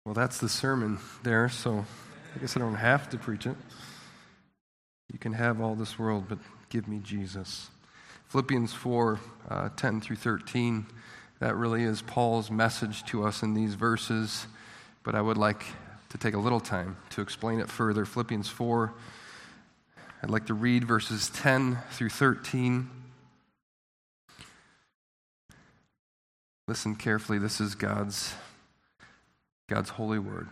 Well, that's the sermon there, so I guess I don't have to preach it. You can have all this world, but give me Jesus. Philippians 4, 10 through 13, that really is Paul's message to us in these verses, but I would like to take a little time to explain it further. Philippians 4, I'd like to read verses 10 through 13. Listen carefully, this is God's holy word.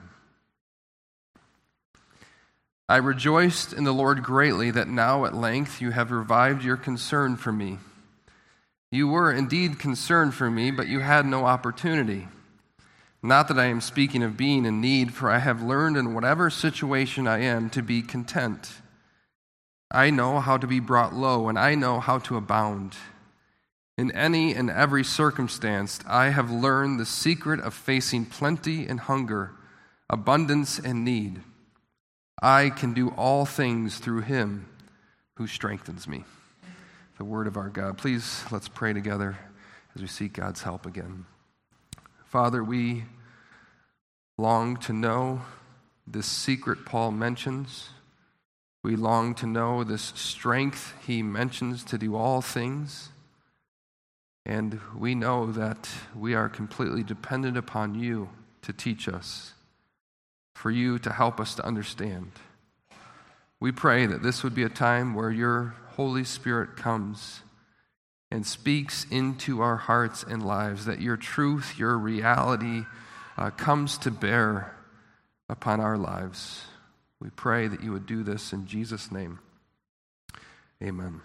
I rejoiced in the Lord greatly that now at length you have revived your concern for me. You were indeed concerned for me, but you had no opportunity. Not that I am speaking of being in need, for I have learned in whatever situation I am to be content. I know how to be brought low, and I know how to abound. In any and every circumstance, I have learned the secret of facing plenty and hunger, abundance and need. I can do all things through him who strengthens me. The word of our God. Please, let's pray together as we seek God's help again. Father, we long to know this secret Paul mentions. We long to know this strength he mentions to do all things. And we know that we are completely dependent upon you to teach us, for you to help us to understand. We pray that this would be a time where your Holy Spirit comes and speaks into our hearts and lives, that your truth, your reality comes to bear upon our lives. We pray that you would do this in Jesus' name. Amen.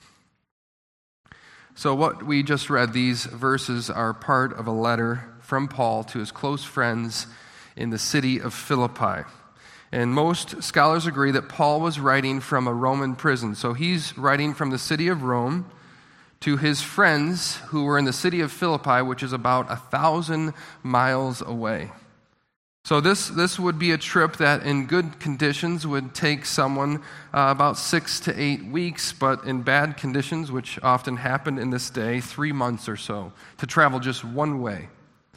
So what we just read, these verses are part of a letter from Paul to his close friends in the city of Philippi. And most scholars agree that Paul was writing from a Roman prison. So he's writing from the city of Rome to his friends who were in the city of Philippi, which is about 1,000 miles away. So this would be a trip that in good conditions would take someone about 6 to 8 weeks, but in bad conditions, which often happened in this day, 3 months or so, to travel just one way.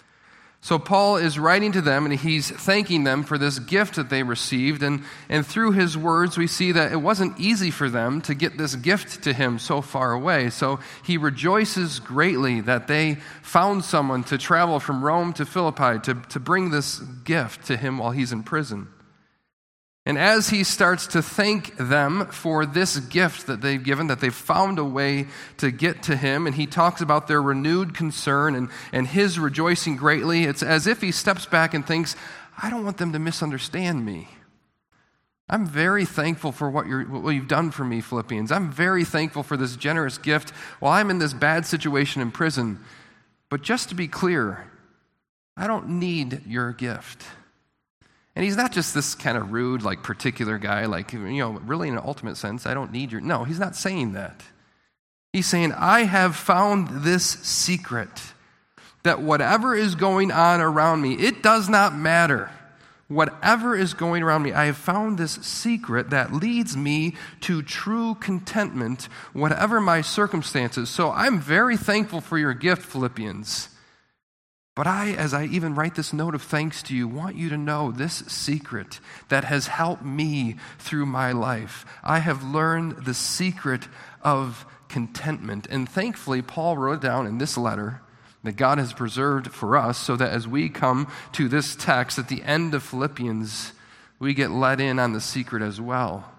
So Paul is writing to them, and he's thanking them for this gift that they received, and through his words we see that it wasn't easy for them to get this gift to him so far away. So he rejoices greatly that they found someone to travel from Rome to Philippi to bring this gift to him while he's in prison. And as he starts to thank them for this gift that they've given, that they've found a way to get to him, and he talks about their renewed concern and his rejoicing greatly, it's as if he steps back and thinks, I don't want them to misunderstand me. I'm very thankful for what you've done for me, Philippians. I'm very thankful for this generous gift while I'm in this bad situation in prison. But just to be clear, I don't need your gift. And he's not just this kind of rude, particular guy, really in an ultimate sense, I don't need your... No, he's not saying that. He's saying, I have found this secret, that whatever is going on around me, it does not matter. Whatever is going around me, I have found this secret that leads me to true contentment, whatever my circumstances. So I'm very thankful for your gift, Philippians. But as I even write this note of thanks to you, want you to know this secret that has helped me through my life. I have learned the secret of contentment. And thankfully, Paul wrote down in this letter that God has preserved for us so that as we come to this text at the end of Philippians, we get let in on the secret as well.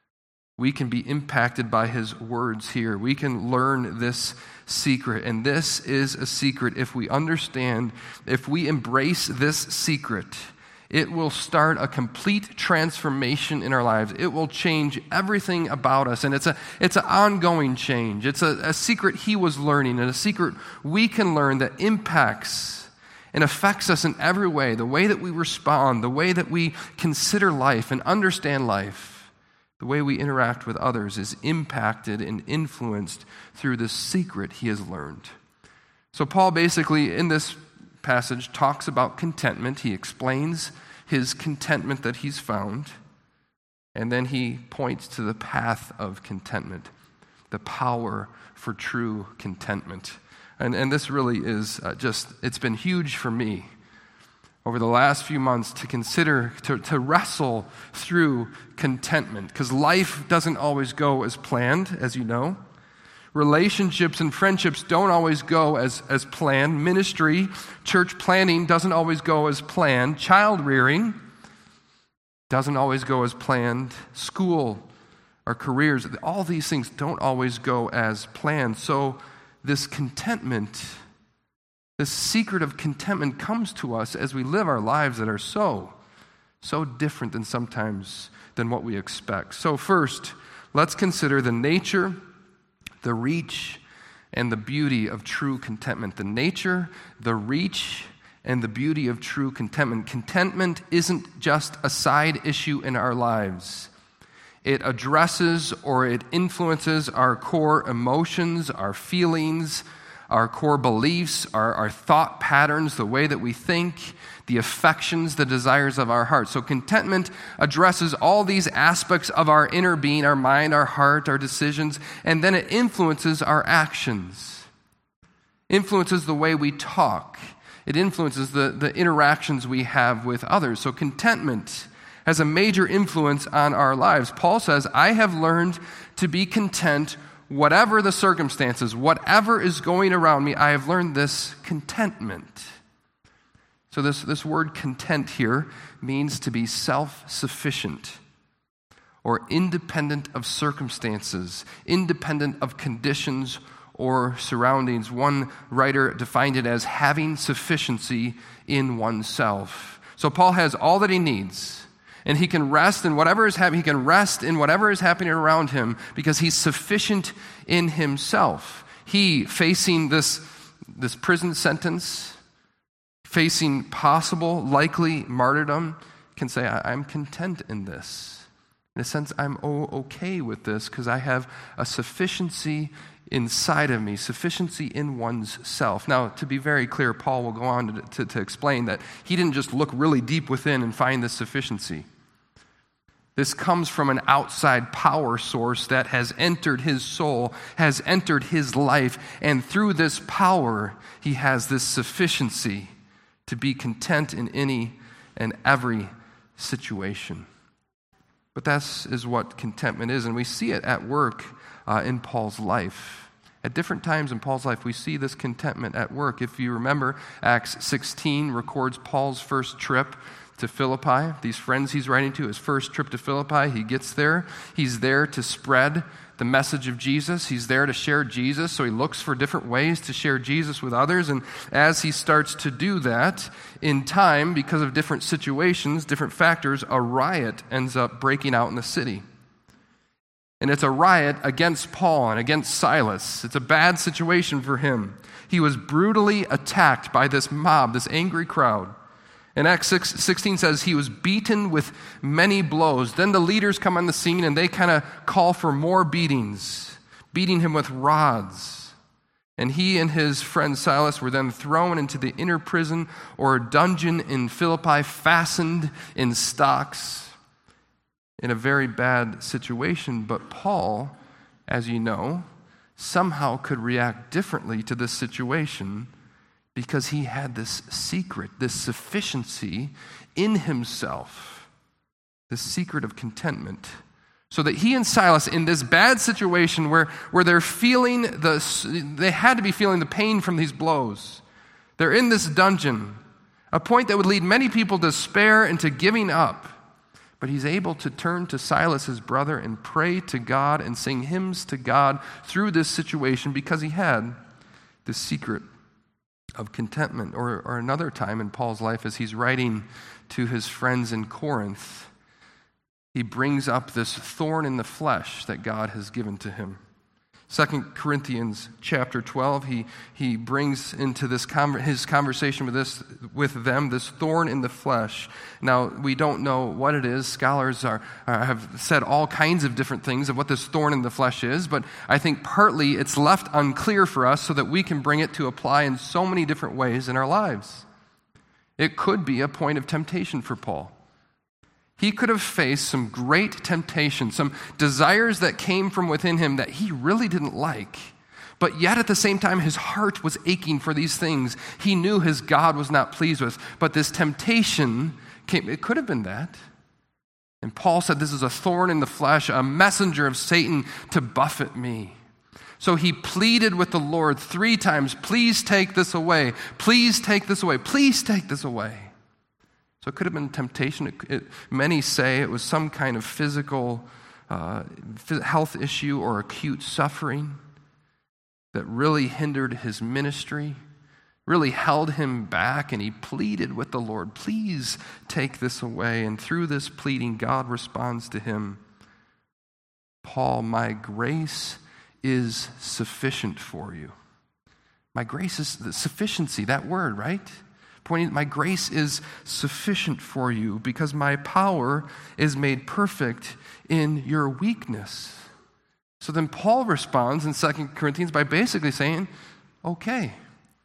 We can be impacted by his words here. We can learn this secret. And this is a secret if we understand, if we embrace this secret, it will start a complete transformation in our lives. It will change everything about us. And it's an ongoing change. It's a secret he was learning, and a secret we can learn that impacts and affects us in every way. The way that we respond, the way that we consider life and understand life. The way we interact with others is impacted and influenced through this secret he has learned. So Paul basically, in this passage, talks about contentment. He explains his contentment that he's found, and then he points to the path of contentment, the power for true contentment. And this really is it's been huge for me. over the last few months to consider, to wrestle through contentment, because life doesn't always go as planned, as you know. Relationships and friendships don't always go as planned. Ministry, church planning doesn't always go as planned. Child rearing doesn't always go as planned. School, our careers, all these things don't always go as planned. So this contentment, this secret of contentment comes to us as we live our lives that are so different than sometimes than what we expect. So first, let's consider the nature, the reach, and the beauty of true contentment. The nature, the reach, and the beauty of true contentment. Contentment isn't just a side issue in our lives. It addresses or it influences our core emotions, our feelings, our core beliefs, our thought patterns, the way that we think, the affections, the desires of our heart. So contentment addresses all these aspects of our inner being, our mind, our heart, our decisions, and then it influences our actions. Influences the way we talk. It influences the interactions we have with others. So contentment has a major influence on our lives. Paul says, I have learned to be content whatever the circumstances, whatever is going around me, I have learned this contentment. So this word content here means to be self-sufficient or independent of circumstances, independent of conditions or surroundings. One writer defined it as having sufficiency in oneself. So Paul has all that he needs. And he can rest in whatever is happening. He can rest in whatever is happening around him because he's sufficient in himself. He, facing this prison sentence, facing possible, likely martyrdom, can say, I'm content in this. In a sense, I'm okay with this because I have a sufficiency inside of me, sufficiency in one's self. Now, to be very clear, Paul will go on to explain that he didn't just look really deep within and find this sufficiency. This comes from an outside power source that has entered his soul, has entered his life, and through this power, he has this sufficiency to be content in any and every situation. But that is what contentment is, and we see it at work in Paul's life. At different times in Paul's life, we see this contentment at work. If you remember, Acts 16 records Paul's first trip to Philippi. These friends he's writing to, his first trip to Philippi, he gets there. He's there to spread the message of Jesus. He's there to share Jesus, so he looks for different ways to share Jesus with others. And as he starts to do that, in time, because of different situations, different factors, a riot ends up breaking out in the city. And it's a riot against Paul and against Silas. It's a bad situation for him. He was brutally attacked by this mob, this angry crowd. And Acts 16 says he was beaten with many blows. Then the leaders come on the scene and they kind of call for more beatings, beating him with rods. And he and his friend Silas were then thrown into the inner prison or dungeon in Philippi, fastened in stocks, in a very bad situation. But Paul, as you know, somehow could react differently to this situation because he had this secret, this sufficiency in himself, this secret of contentment. So that he and Silas, in this bad situation where they're feeling they had to be feeling the pain from these blows. They're in this dungeon, a point that would lead many people to despair and to giving up. But he's able to turn to Silas, his brother, and pray to God and sing hymns to God through this situation because he had this secret of contentment. Or another time in Paul's life as he's writing to his friends in Corinth, he brings up this thorn in the flesh that God has given to him. 2 Corinthians chapter 12, he brings into his conversation with them this thorn in the flesh. Now, we don't know what it is. Scholars have said all kinds of different things of what this thorn in the flesh is, but I think partly it's left unclear for us so that we can bring it to apply in so many different ways in our lives. It could be a point of temptation for Paul. He could have faced some great temptation, some desires that came from within him that he really didn't like. But yet at the same time, his heart was aching for these things he knew his God was not pleased with. But this temptation came, it could have been that. And Paul said, this is a thorn in the flesh, a messenger of Satan to buffet me. So he pleaded with the Lord 3 times, please take this away, please take this away, please take this away. So it could have been temptation. Many say it was some kind of physical health issue or acute suffering that really hindered his ministry, really held him back, and he pleaded with the Lord, please take this away. And through this pleading, God responds to him, Paul, my grace is sufficient for you. My grace is the sufficiency, that word, right? Pointing, my grace is sufficient for you because my power is made perfect in your weakness. So then Paul responds in 2 Corinthians by basically saying, okay,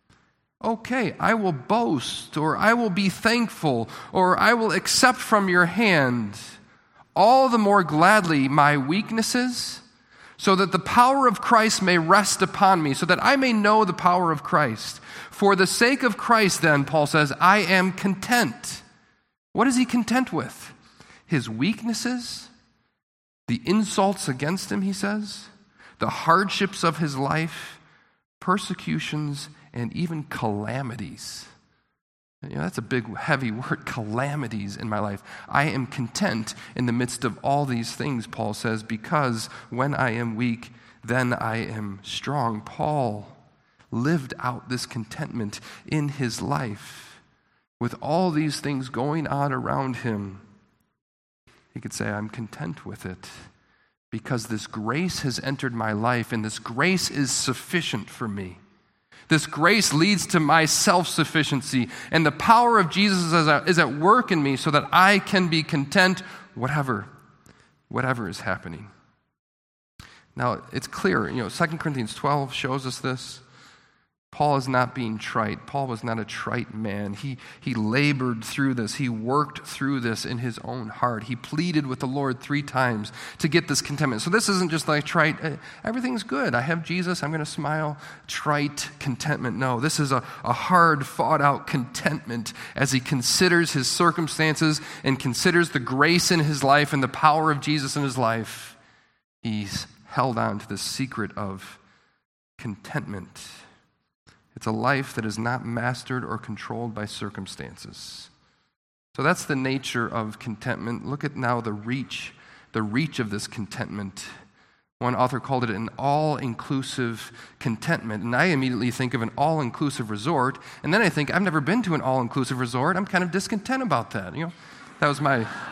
I will boast, or I will be thankful, or I will accept from your hand all the more gladly my weaknesses, so that the power of Christ may rest upon me, so that I may know the power of Christ. For the sake of Christ, then, Paul says, I am content. What is he content with? His weaknesses, the insults against him, he says, the hardships of his life, persecutions, and even calamities. That's a big, heavy word, calamities in my life. I am content in the midst of all these things, Paul says, because when I am weak, then I am strong. Paul lived out this contentment in his life. With all these things going on around him, he could say, I'm content with it because this grace has entered my life, and this grace is sufficient for me. This grace leads to my self-sufficiency, and the power of Jesus is at work in me so that I can be content whatever is happening. Now, it's clear, 2 Corinthians 12 shows us this. Paul is not being trite. Paul was not a trite man. He labored through this. He worked through this in his own heart. He pleaded with the Lord 3 times to get this contentment. So this isn't just like trite, everything's good. I have Jesus, I'm going to smile. Trite contentment. No, this is a hard, fought-out contentment as he considers his circumstances and considers the grace in his life and the power of Jesus in his life. He's held on to the secret of contentment. It's a life that is not mastered or controlled by circumstances. So that's the nature of contentment. Look at now the reach of this contentment. One author called it an all-inclusive contentment. And I immediately think of an all-inclusive resort. And then I think, I've never been to an all-inclusive resort. I'm kind of discontent about that. That was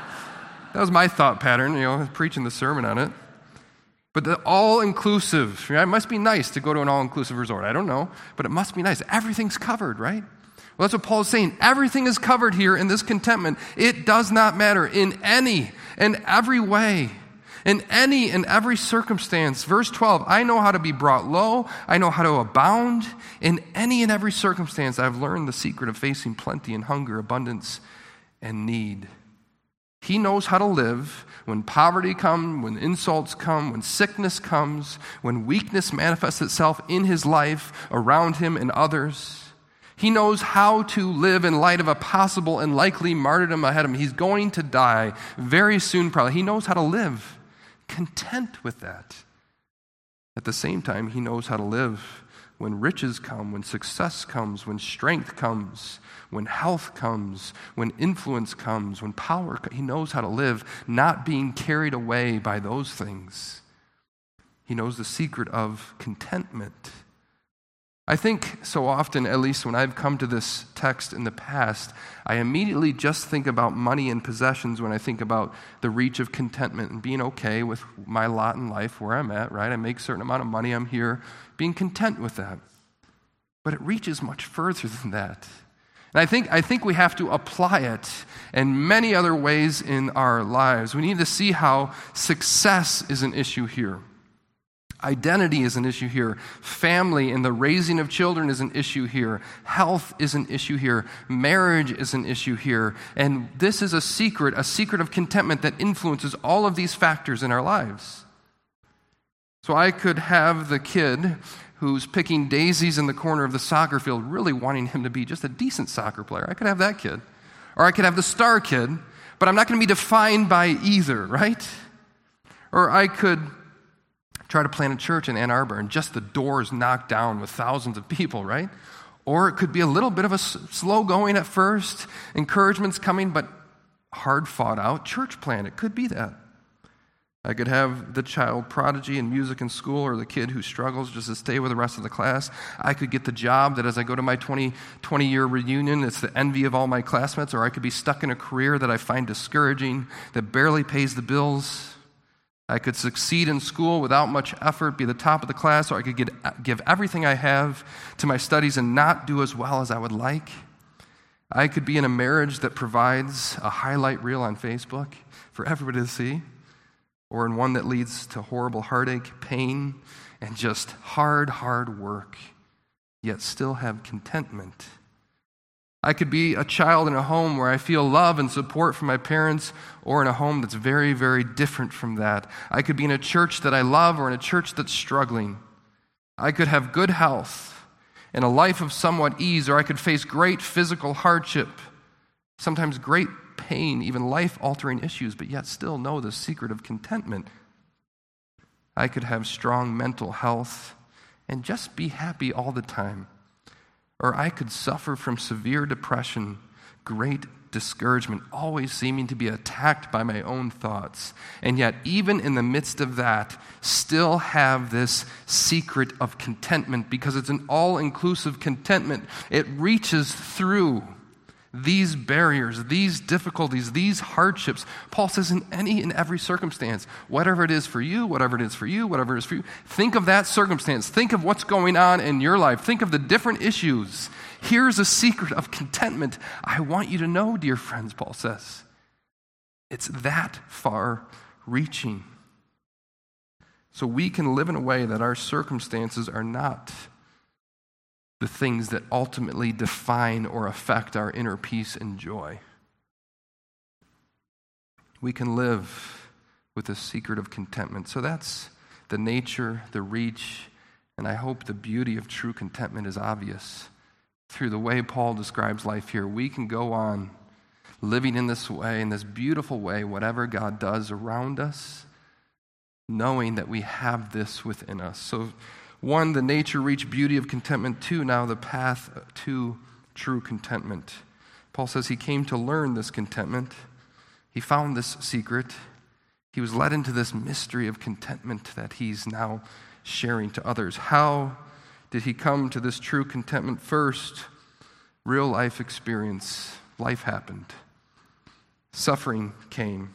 my thought pattern, preaching the sermon on it. But the all-inclusive, it must be nice to go to an all-inclusive resort. I don't know, but it must be nice. Everything's covered, right? Well, that's what Paul's saying. Everything is covered here in this contentment. It does not matter in any and every way, in any and every circumstance. Verse 12, I know how to be brought low. I know how to abound. In any and every circumstance, I've learned the secret of facing plenty and hunger, abundance and need. He knows how to live when poverty comes, when insults come, when sickness comes, when weakness manifests itself in his life, around him and others. He knows how to live in light of a possible and likely martyrdom ahead of him. He's going to die very soon, probably. He knows how to live content with that. At the same time, he knows how to live when riches come, when success comes, when strength comes, when health comes, when influence comes, when power comes. He knows how to live, not being carried away by those things. He knows the secret of contentment. I think so often, at least when I've come to this text in the past, I immediately just think about money and possessions when I think about the reach of contentment and being okay with my lot in life where I'm at, right? I make a certain amount of money, I'm here, being content with that. But it reaches much further than that. And I think we have to apply it in many other ways in our lives. We need to see how success is an issue here. Identity is an issue here. Family and the raising of children is an issue here. Health is an issue here. Marriage is an issue here. And this is a secret of contentment that influences all of these factors in our lives. So I could have the kid who's picking daisies in the corner of the soccer field, really wanting him to be just a decent soccer player. I could have that kid. Or I could have the star kid, but I'm not going to be defined by either, right? Or I could try to plant a church in Ann Arbor and just the doors knocked down with thousands of people, right? Or it could be a little bit of a slow going at first, encouragement's coming, but hard fought out church plant. It could be that. I could have the child prodigy in music in school, or the kid who struggles just to stay with the rest of the class. I could get the job that as I go to my 20-year reunion, it's the envy of all my classmates, or I could be stuck in a career that I find discouraging, that barely pays the bills. I could succeed in school without much effort, be the top of the class, or I could give everything I have to my studies and not do as well as I would like. I could be in a marriage that provides a highlight reel on Facebook for everybody to see, or in one that leads to horrible heartache, pain, and just hard work, yet still have contentment. I could be a child in a home where I feel love and support from my parents, or in a home that's very, very different from that. I could be in a church that I love, or in a church that's struggling. I could have good health and a life of somewhat ease, or I could face great physical hardship, sometimes great pain, even life-altering issues, but yet still know the secret of contentment. I could have strong mental health and just be happy all the time. Or I could suffer from severe depression, great discouragement, always seeming to be attacked by my own thoughts, and yet even in the midst of that, still have this secret of contentment, because it's an all-inclusive contentment. It reaches through these barriers, these difficulties, these hardships. Paul says in any and every circumstance, whatever it is for you, whatever it is for you, whatever it is for you, think of that circumstance. Think of what's going on in your life. Think of the different issues. Here's a secret of contentment I want you to know, dear friends, Paul says. It's that far reaching. So we can live in a way that our circumstances are not the things that ultimately define or affect our inner peace and joy. We can live with the secret of contentment. So that's the nature, the reach, and I hope the beauty of true contentment is obvious through the way Paul describes life here. We can go on living in this way, in this beautiful way, whatever God does around us, knowing that we have this within us. So 1, the nature, reach, beauty of contentment. 2, now the path to true contentment. Paul says he came to learn this contentment. He found this secret. He was led into this mystery of contentment that he's now sharing to others. How did he come to this true contentment? First, real life experience. Life happened. Suffering came.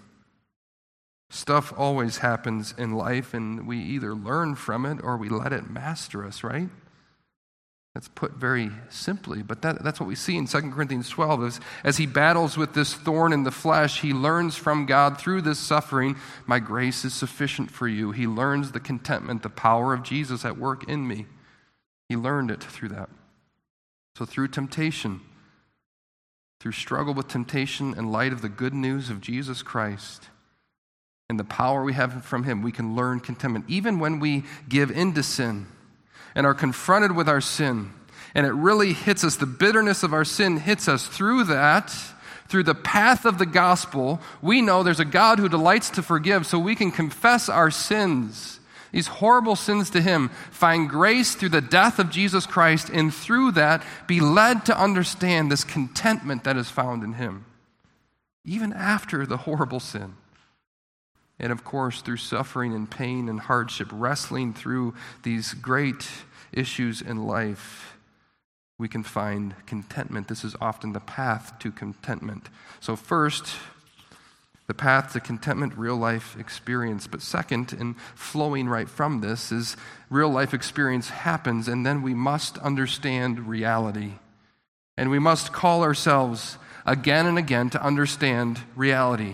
Stuff always happens in life, and we either learn from it or we let it master us, right? That's put very simply, but that's what we see in 2 Corinthians 12. As he battles with this thorn in the flesh, he learns from God through this suffering, my grace is sufficient for you. He learns the contentment, the power of Jesus at work in me. He learned it through that. So through temptation, through struggle with temptation in light of the good news of Jesus Christ, and the power we have from him, we can learn contentment. Even when we give in to sin and are confronted with our sin, and it really hits us, the bitterness of our sin hits us through that, through the path of the gospel, we know there's a God who delights to forgive, so we can confess our sins, these horrible sins to him, find grace through the death of Jesus Christ, and through that be led to understand this contentment that is found in him, even after the horrible sin. And of course, through suffering and pain and hardship, wrestling through these great issues in life, we can find contentment. This is often the path to contentment. So first, the path to contentment, real life experience. But second, and flowing right from this, is real life experience happens, and then we must understand reality. And we must call ourselves again and again to understand reality.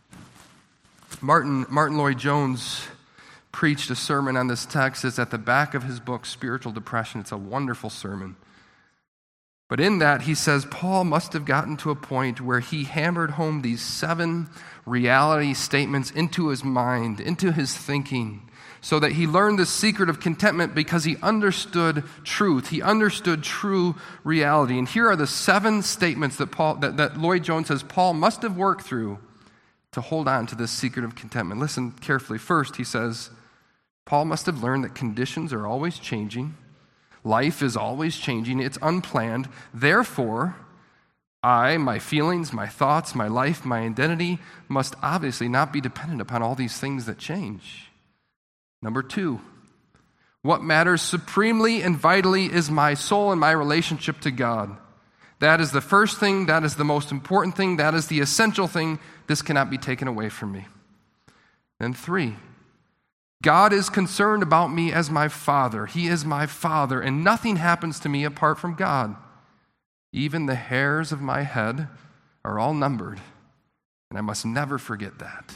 Martin Lloyd-Jones preached a sermon on this text. It's at the back of his book, Spiritual Depression. It's a wonderful sermon. But in that, he says, Paul must have gotten to a point where he hammered home these 7 reality statements into his mind, into his thinking, so that he learned the secret of contentment because he understood truth. He understood true reality. And here are the 7 statements that Lloyd-Jones says Paul must have worked through to hold on to this secret of contentment. Listen carefully. First, he says, Paul must have learned that conditions are always changing. Life is always changing. It's unplanned. Therefore, my feelings, my thoughts, my life, my identity must obviously not be dependent upon all these things that change. Number 2, what matters supremely and vitally is my soul and my relationship to God. That is the first thing, that is the most important thing, that is the essential thing. This cannot be taken away from me. Then 3, God is concerned about me as my Father. He is my Father, and nothing happens to me apart from God. Even the hairs of my head are all numbered, and I must never forget that.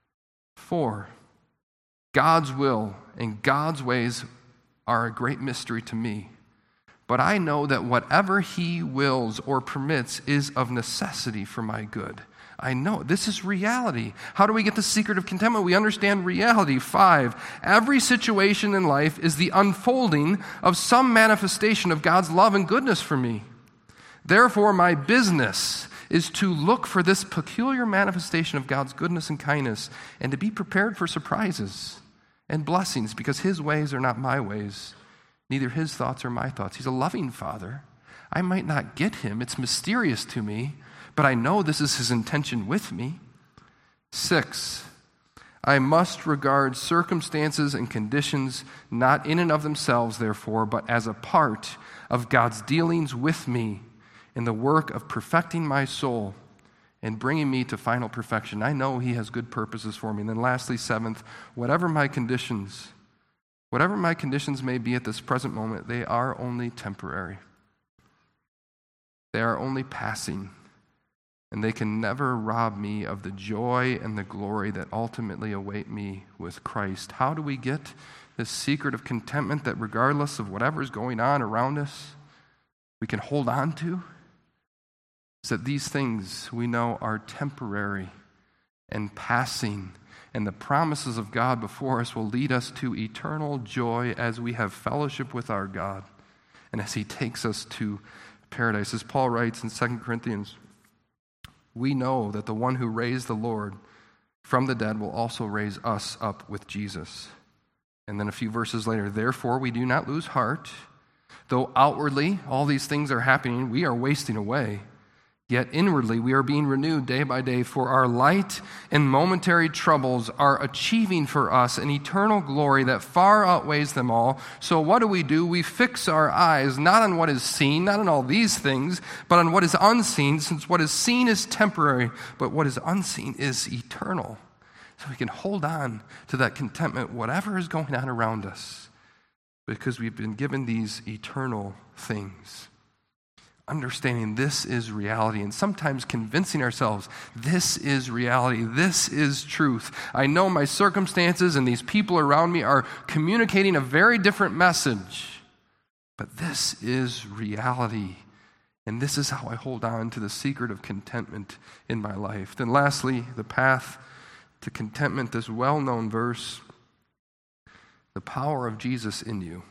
4, God's will and God's ways are a great mystery to me. But I know that whatever he wills or permits is of necessity for my good. I know. This is reality. How do we get the secret of contentment? We understand reality. 5, every situation in life is the unfolding of some manifestation of God's love and goodness for me. Therefore, my business is to look for this peculiar manifestation of God's goodness and kindness and to be prepared for surprises and blessings, because his ways are not my ways, neither his thoughts are my thoughts. He's a loving Father. I might not get him. It's mysterious to me, but I know this is his intention with me. 6, I must regard circumstances and conditions not in and of themselves, therefore, but as a part of God's dealings with me in the work of perfecting my soul and bringing me to final perfection. I know he has good purposes for me. And then lastly, 7th, whatever my conditions may be at this present moment, they are only temporary. They are only passing, and they can never rob me of the joy and the glory that ultimately await me with Christ. How do we get this secret of contentment that regardless of whatever is going on around us, we can hold on to? Is that these things we know are temporary and passing, and the promises of God before us will lead us to eternal joy as we have fellowship with our God and as he takes us to paradise. As Paul writes in 2 Corinthians, we know that the one who raised the Lord from the dead will also raise us up with Jesus. And then a few verses later, therefore we do not lose heart. Though outwardly all these things are happening, we are wasting away. Yet inwardly we are being renewed day by day, for our light and momentary troubles are achieving for us an eternal glory that far outweighs them all. So what do? We fix our eyes not on what is seen, not on all these things, but on what is unseen, since what is seen is temporary, but what is unseen is eternal. So we can hold on to that contentment, whatever is going on around us, because we've been given these eternal things. Understanding this is reality, and sometimes convincing ourselves this is reality, this is truth. I know my circumstances and these people around me are communicating a very different message, but this is reality, and this is how I hold on to the secret of contentment in my life. Then lastly, the path to contentment, this well-known verse, the power of Jesus in you.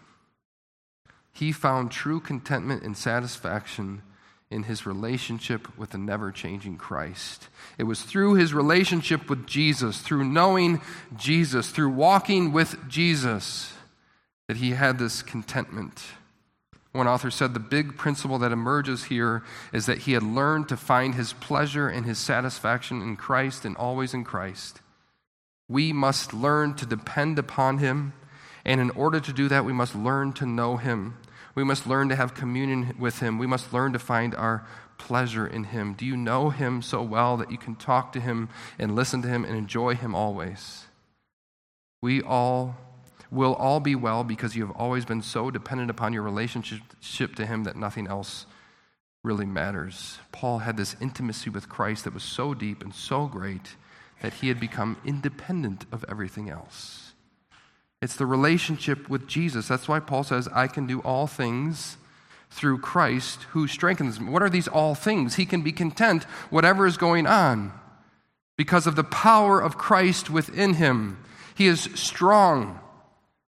He found true contentment and satisfaction in his relationship with the never-changing Christ. It was through his relationship with Jesus, through knowing Jesus, through walking with Jesus, that he had this contentment. One author said the big principle that emerges here is that he had learned to find his pleasure and his satisfaction in Christ and always in Christ. We must learn to depend upon him, and in order to do that, we must learn to know him. We must learn to have communion with him. We must learn to find our pleasure in him. Do you know him so well that you can talk to him and listen to him and enjoy him always? We all will all be well because you have always been so dependent upon your relationship to him that nothing else really matters. Paul had this intimacy with Christ that was so deep and so great that he had become independent of everything else. It's the relationship with Jesus. That's why Paul says, I can do all things through Christ who strengthens me. What are these all things? He can be content whatever is going on because of the power of Christ within him. He is strong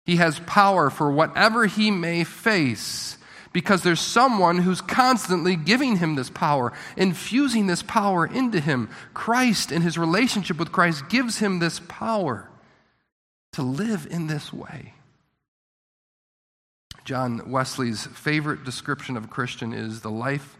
He has power for whatever he may face because there's someone who's constantly giving him this power, infusing this power into him. Christ, in his relationship with Christ, gives him this power to live in this way. John Wesley's favorite description of a Christian is the life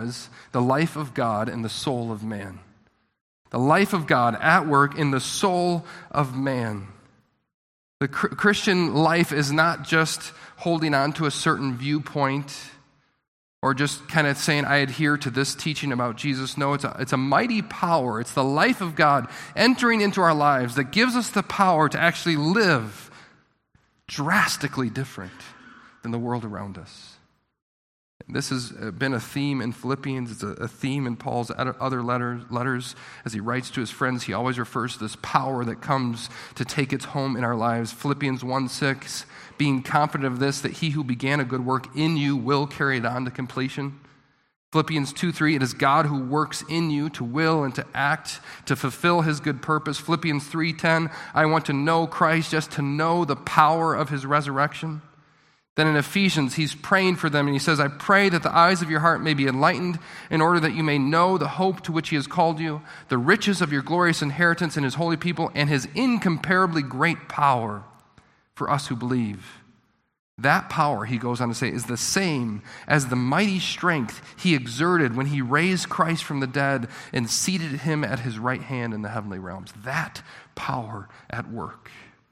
of God and the soul of man. The life of God at work in the soul of man. The Christian life is not just holding on to a certain viewpoint or just kind of saying, I adhere to this teaching about Jesus. No, it's a mighty power. It's the life of God entering into our lives that gives us the power to actually live drastically different than the world around us. This has been a theme in Philippians. It's a theme in Paul's other letters. As he writes to his friends, he always refers to this power that comes to take its home in our lives. Philippians 1:6, being confident of this, that he who began a good work in you will carry it on to completion. Philippians 2:3, it is God who works in you to will and to act, to fulfill his good purpose. Philippians 3:10, I want to know Christ, just to know the power of his resurrection. Then in Ephesians, he's praying for them, and he says, I pray that the eyes of your heart may be enlightened in order that you may know the hope to which he has called you, the riches of your glorious inheritance in his holy people, and his incomparably great power for us who believe. That power, he goes on to say, is the same as the mighty strength he exerted when he raised Christ from the dead and seated him at his right hand in the heavenly realms. That power at work.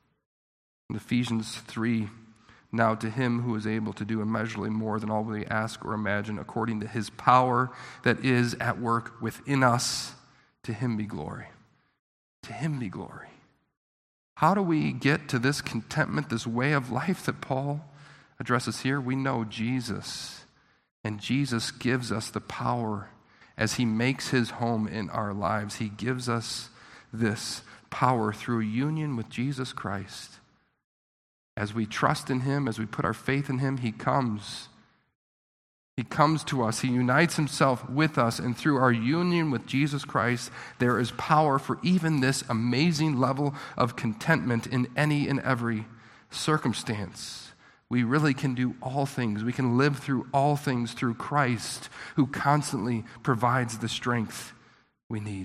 In Ephesians 3, now to him who is able to do immeasurably more than all we ask or imagine, according to his power that is at work within us, to him be glory. To him be glory. How do we get to this contentment, this way of life that Paul addresses here? We know Jesus, and Jesus gives us the power as he makes his home in our lives. He gives us this power through union with Jesus Christ. As we trust in him, as we put our faith in him, he comes. He comes to us. He unites himself with us. And through our union with Jesus Christ, there is power for even this amazing level of contentment in any and every circumstance. We really can do all things. We can live through all things through Christ, who constantly provides the strength we need.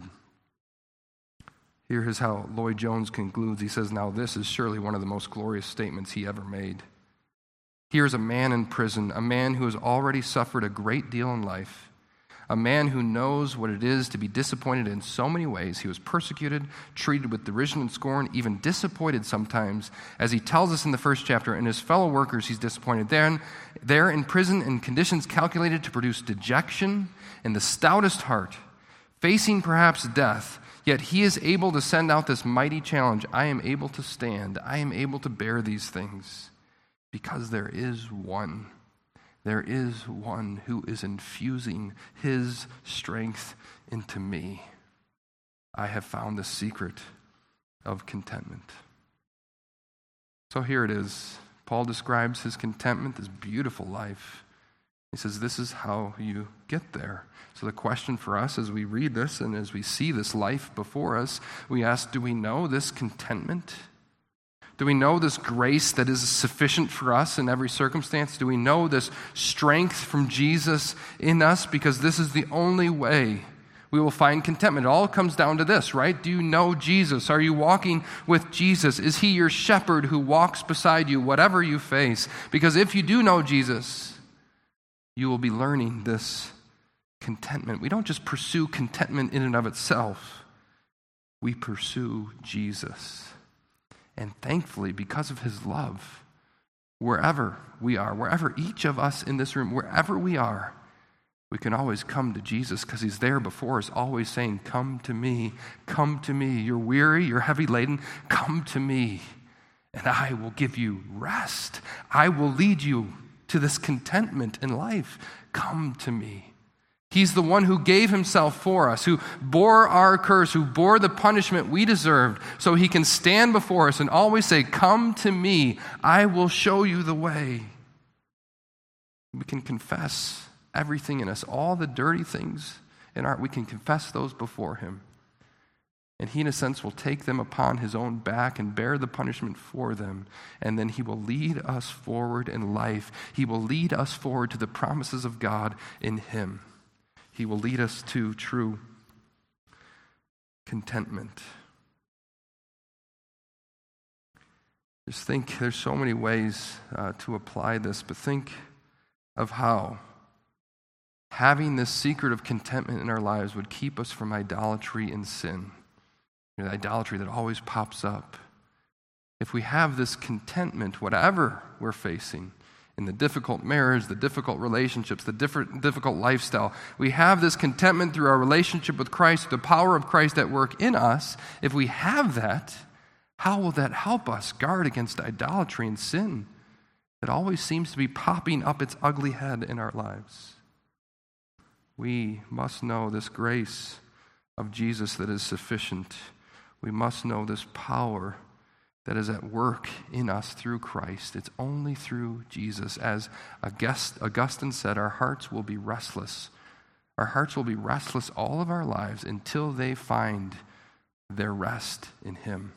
Here is how Lloyd Jones concludes. He says, now this is surely one of the most glorious statements he ever made. Here's a man in prison, a man who has already suffered a great deal in life, a man who knows what it is to be disappointed in so many ways. He was persecuted, treated with derision and scorn, even disappointed sometimes, as he tells us in the first chapter. And his fellow workers he's disappointed. There in prison in conditions calculated to produce dejection in the stoutest heart, facing perhaps death, yet he is able to send out this mighty challenge. I am able to stand. I am able to bear these things because there is one. There is one who is infusing his strength into me. I have found the secret of contentment. So here it is. Paul describes his contentment, this beautiful life. He says, this is how you get there. So the question for us as we read this and as we see this life before us, we ask, do we know this contentment? Do we know this grace that is sufficient for us in every circumstance? Do we know this strength from Jesus in us? Because this is the only way we will find contentment. It all comes down to this, right? Do you know Jesus? Are you walking with Jesus? Is he your shepherd who walks beside you, whatever you face? Because if you do know Jesus, you will be learning this contentment. We don't just pursue contentment in and of itself. We pursue Jesus. And thankfully, because of his love, wherever we are, wherever each of us in this room, wherever we are, we can always come to Jesus because he's there before us, always saying, come to me, come to me. You're weary, you're heavy laden, come to me, and I will give you rest. I will lead you to this contentment in life. Come to me. He's the one who gave himself for us, who bore our curse, who bore the punishment we deserved, so he can stand before us and always say, come to me, I will show you the way. We can confess everything in us, all the dirty things in our, we can confess those before him. And he, in a sense, will take them upon his own back and bear the punishment for them. And then he will lead us forward in life. He will lead us forward to the promises of God in him. He will lead us to true contentment. Just think, there's so many ways to apply this, but think of how having this secret of contentment in our lives would keep us from idolatry and sin. The idolatry that always pops up. If we have this contentment, whatever we're facing, in the difficult marriage, the difficult relationships, the difficult lifestyle, we have this contentment through our relationship with Christ, the power of Christ at work in us. If we have that, how will that help us guard against idolatry and sin that always seems to be popping up its ugly head in our lives? We must know this grace of Jesus that is sufficient. We must know this power that is at work in us through Christ. It's only through Jesus. As Augustine said, our hearts will be restless. Our hearts will be restless all of our lives until they find their rest in him.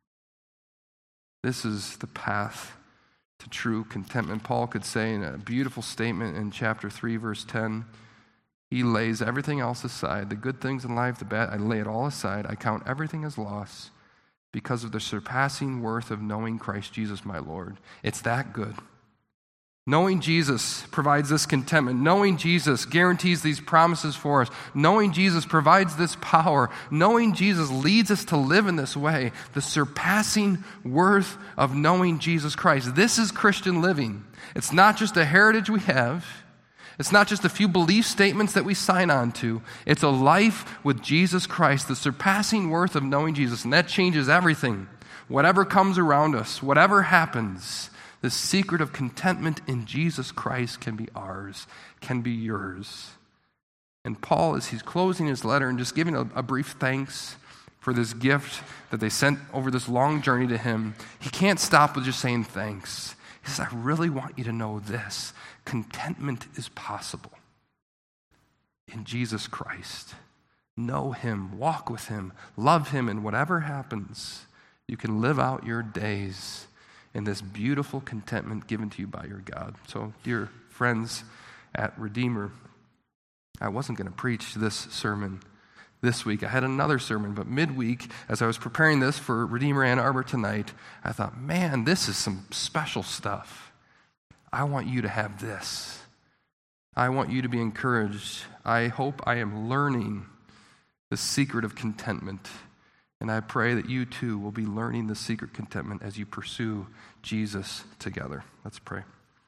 This is the path to true contentment. Paul could say in a beautiful statement in chapter 3, verse 10, he lays everything else aside, the good things in life, the bad, I lay it all aside. I count everything as loss because of the surpassing worth of knowing Christ Jesus my Lord. It's that good. Knowing Jesus provides this contentment. Knowing Jesus guarantees these promises for us. Knowing Jesus provides this power. Knowing Jesus leads us to live in this way. The surpassing worth of knowing Jesus Christ. This is Christian living. It's not just a heritage we have. It's not just a few belief statements that we sign on to. It's a life with Jesus Christ, the surpassing worth of knowing Jesus. And that changes everything. Whatever comes around us, whatever happens, the secret of contentment in Jesus Christ can be ours, can be yours. And Paul, as he's closing his letter and just giving a brief thanks for this gift that they sent over this long journey to him, he can't stop with just saying thanks. He says, I really want you to know this. Contentment is possible in Jesus Christ. Know him, walk with him, love him, and whatever happens, you can live out your days in this beautiful contentment given to you by your God. So, dear friends at Redeemer, I wasn't going to preach this sermon this week. I had another sermon, but midweek, as I was preparing this for Redeemer Ann Arbor tonight, I thought, man, this is some special stuff. I want you to have this. I want you to be encouraged. I hope I am learning the secret of contentment. And I pray that you too will be learning the secret contentment as you pursue Jesus together. Let's pray.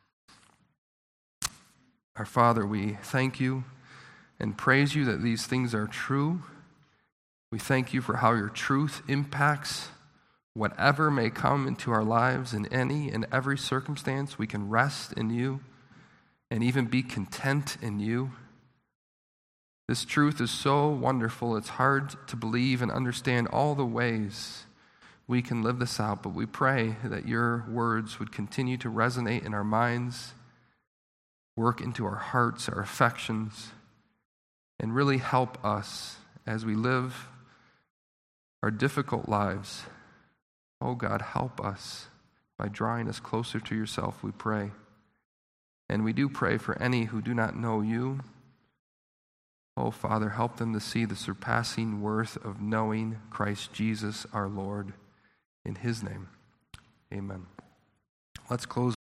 Our Father, we thank you and praise you that these things are true. We thank you for how your truth impacts whatever may come into our lives in any and every circumstance. We can rest in you and even be content in you. This truth is so wonderful, it's hard to believe and understand all the ways we can live this out, but we pray that your words would continue to resonate in our minds, work into our hearts, our affections, and really help us as we live our difficult lives. Oh God, help us by drawing us closer to yourself, we pray. And we do pray for any who do not know you. Oh Father, help them to see the surpassing worth of knowing Christ Jesus our Lord. In his name, amen. Let's close.